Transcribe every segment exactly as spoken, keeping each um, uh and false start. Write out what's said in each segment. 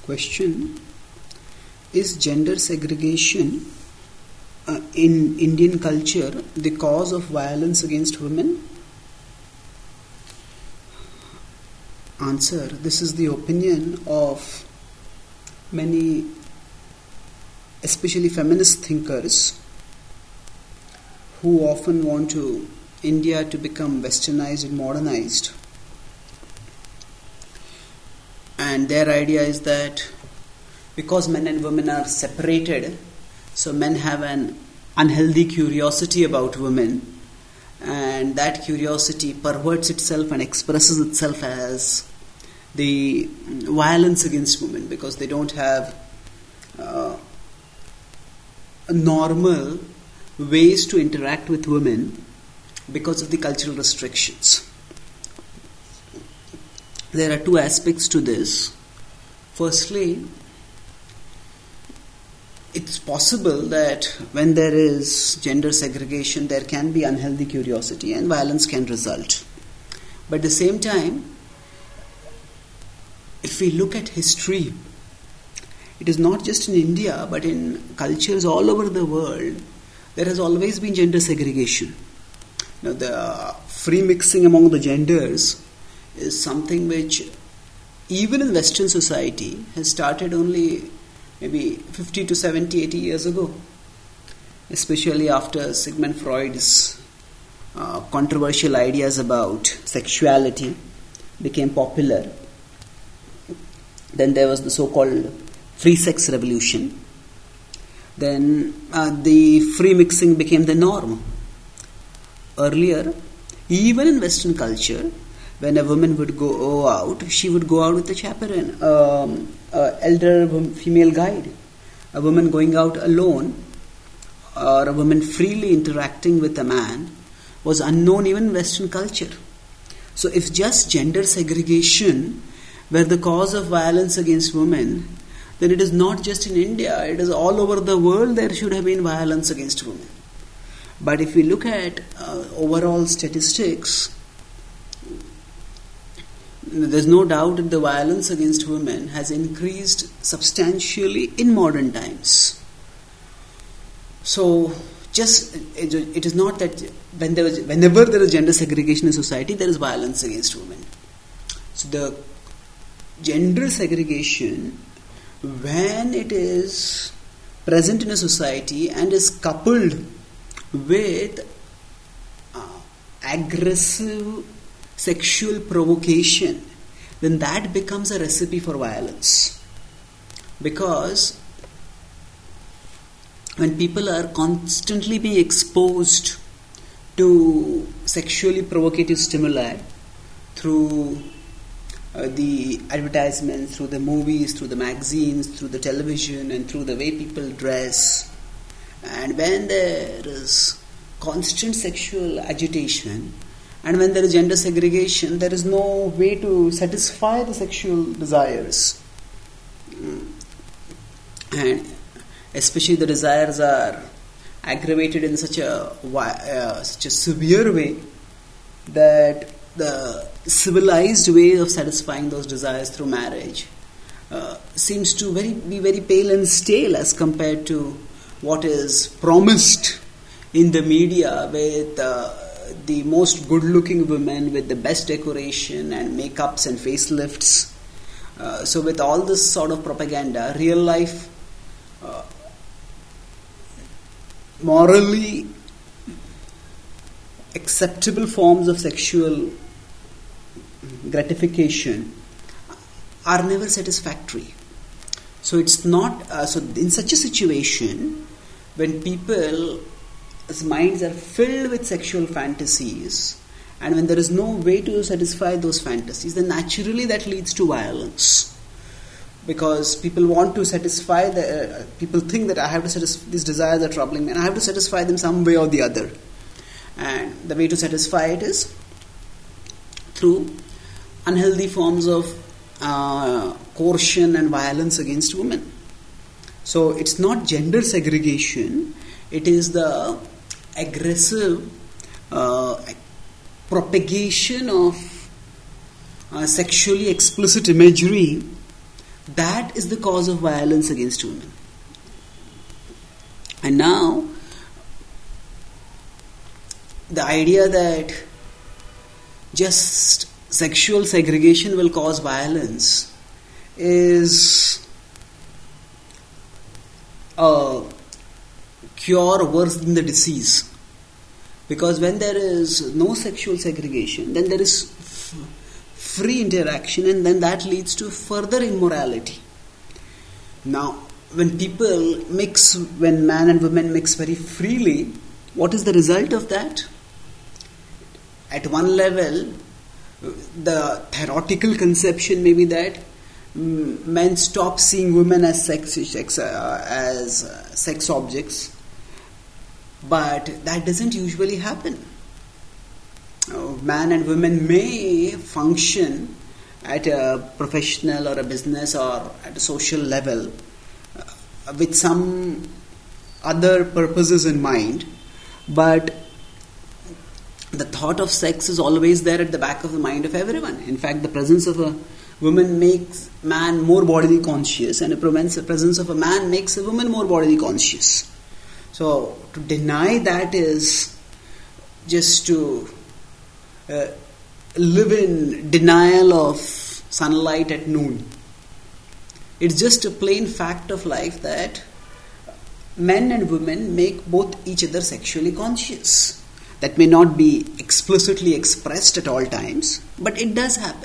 Question: is gender segregation uh, in Indian culture the cause of violence against women? Answer: this is the opinion of many, especially feminist thinkers, who often want to India to become westernized and modernized. And their idea is that because men and women are separated, so men have an unhealthy curiosity about women, and that curiosity perverts itself and expresses itself as the violence against women, because they don't have uh, normal ways to interact with women because of the cultural restrictions. There are two aspects to this. Firstly, it's possible that when there is gender segregation, there can be unhealthy curiosity and violence can result. But at the same time, if we look at history, it is not just in India, but in cultures all over the world, there has always been gender segregation. Now, the free mixing among the genders is something which, even in Western society, has started only maybe fifty to seventy, eighty years ago, especially after Sigmund Freud's uh, controversial ideas about sexuality became popular. Then there was the so-called free sex revolution. Then uh, the free mixing became the norm. Earlier, even in Western culture, when a woman would go out, she would go out with a chaperone, um, uh, elder female guide. A woman going out alone, or a woman freely interacting with a man, was unknown even in Western culture. So if just gender segregation were the cause of violence against women, then it is not just in India, it is all over the world there should have been violence against women. But if we look at uh, overall statistics, there's no doubt that the violence against women has increased substantially in modern times. So, just it, it is not that when there was, whenever there is gender segregation in society, there is violence against women. So, the gender segregation, when it is present in a society and is coupled with uh, aggressive sexual provocation, then that becomes a recipe for violence. Because when people are constantly being exposed to sexually provocative stimuli through uh, the advertisements, through the movies, through the magazines, through the television, and through the way people dress, and when there is constant sexual agitation, and when there is gender segregation, there is no way to satisfy the sexual desires. And especially the desires are aggravated in such a uh, such a severe way that the civilized way of satisfying those desires through marriage uh, seems to very be very pale and stale as compared to what is promised in the media, with uh, the most good-looking women with the best decoration and makeups and facelifts. Uh, so with all this sort of propaganda, real life uh, morally acceptable forms of sexual gratification are never satisfactory. So it's not, uh, so in such a situation, when people's minds are filled with sexual fantasies, and when there is no way to satisfy those fantasies, then naturally that leads to violence. Because people want to satisfy, the, uh, people think that I have to satisfy, these desires are troubling me, and I have to satisfy them some way or the other. And the way to satisfy it is through unhealthy forms of uh, coercion and violence against women. So it's not gender segregation, it is the aggressive uh, propagation of uh, sexually explicit imagery that is the cause of violence against women. And now, the idea that just sexual segregation will cause violence is a cure worse than the disease. Because when there is no sexual segregation, then there is f- free interaction, and then that leads to further immorality. Now, when people mix, when man and women mix very freely, what is the result of that? At one level, the theoretical conception may be that men stop seeing women as sex, sex uh, as uh, sex objects, but that doesn't usually happen. Uh, man and women may function at a professional or a business or at a social level uh, with some other purposes in mind, but the thought of sex is always there at the back of the mind of everyone. In fact, the presence of a woman makes man more bodily conscious, and the presence of a man makes a woman more bodily conscious. So, to deny that is just to uh, live in denial of sunlight at noon. It's just a plain fact of life that men and women make both each other sexually conscious. That may not be explicitly expressed at all times, but it does happen.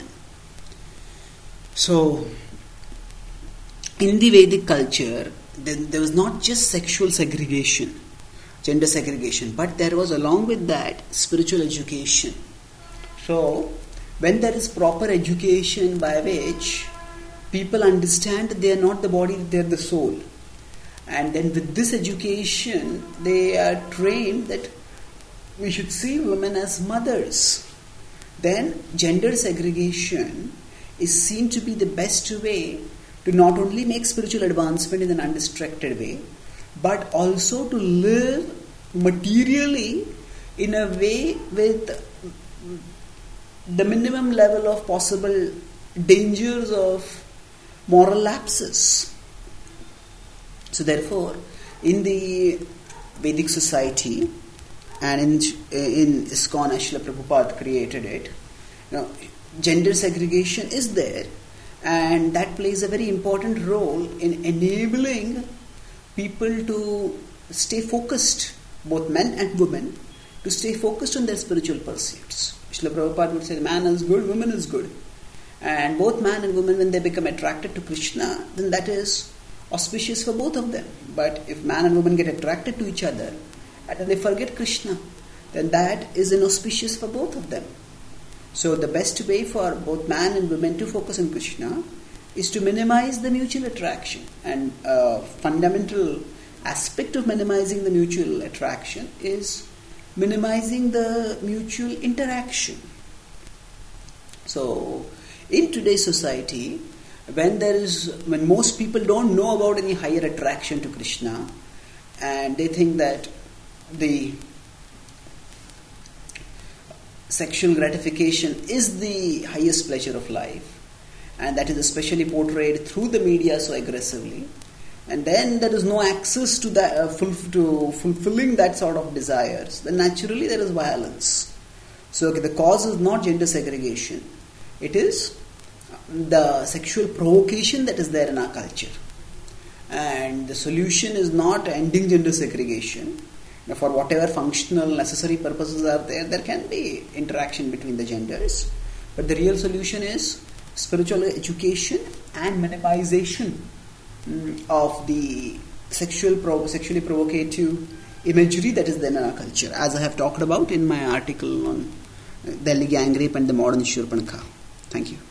So, in the Vedic culture, then there was not just sexual segregation, gender segregation, but there was along with that spiritual education. So, when there is proper education by which people understand that they are not the body, they are the soul. And then with this education, they are trained that we should see women as mothers. Then gender segregation is seen to be the best way to not only make spiritual advancement in an undistracted way, but also to live materially in a way with the minimum level of possible dangers of moral lapses. So therefore, in the Vedic society, and in, in ISKCON, Srila Prabhupada created it, you know, gender segregation is there. And that plays a very important role in enabling people to stay focused, both men and women, to stay focused on their spiritual pursuits. Srila Prabhupada would say, man is good, woman is good. And both man and woman, when they become attracted to Krishna, then that is auspicious for both of them. But if man and woman get attracted to each other, and then they forget Krishna, then that is inauspicious for both of them. So the best way for both man and women to focus on Krishna is to minimize the mutual attraction. And a fundamental aspect of minimizing the mutual attraction is minimizing the mutual interaction. So in today's society, when there is, when most people don't know about any higher attraction to Krishna, and they think that the sexual gratification is the highest pleasure of life, and that is especially portrayed through the media so aggressively, and then there is no access to that uh, full, to fulfilling that sort of desires, then naturally there is violence. So okay, the cause is not gender segregation, it is the sexual provocation that is there in our culture, and the solution is not ending gender segregation. For whatever functional necessary purposes are there, there can be interaction between the genders. But the real solution is spiritual education and minimization of the sexual prov- sexually provocative imagery that is there in our culture, as I have talked about in my article on Delhi gang rape and the modern Shurpanakha. Thank you.